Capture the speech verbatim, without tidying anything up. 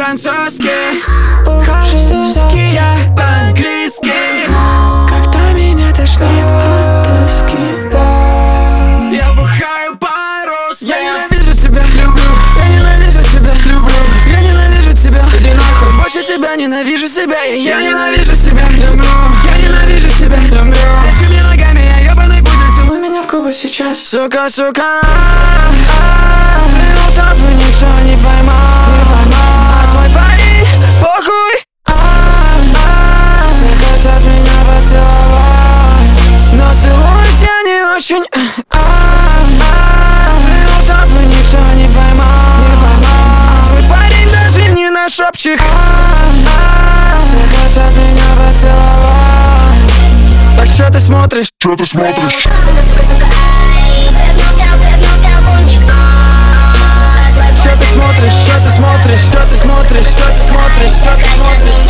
по-французски, по-французски, по-английски. Когда меня тошнит от тоски, я бухаю по-русски. Я ненавижу тебя, люблю. Я ненавижу тебя, люблю. Я ненавижу тебя, иди нахуй. Больше тебя ненавижу себя. И я ненавижу себя, люблю. Я ненавижу себя, люблю. Этими ногами я ебаный пудель. Целуй меня в губы сейчас, сука, сука. Ну так бы никто не поймал. А твой парень, похуй. Все хотят меня поцеловать, но целуюсь я не очень. Ну так бы никто не поймал. А твой парень даже не наш шопчик. Все хотят меня поцеловать. Так что ты смотришь? Что ты смотришь? Что ты смотришь? Что ты смотришь? Что ты смотришь? Что ты смотришь? Что ты смотришь?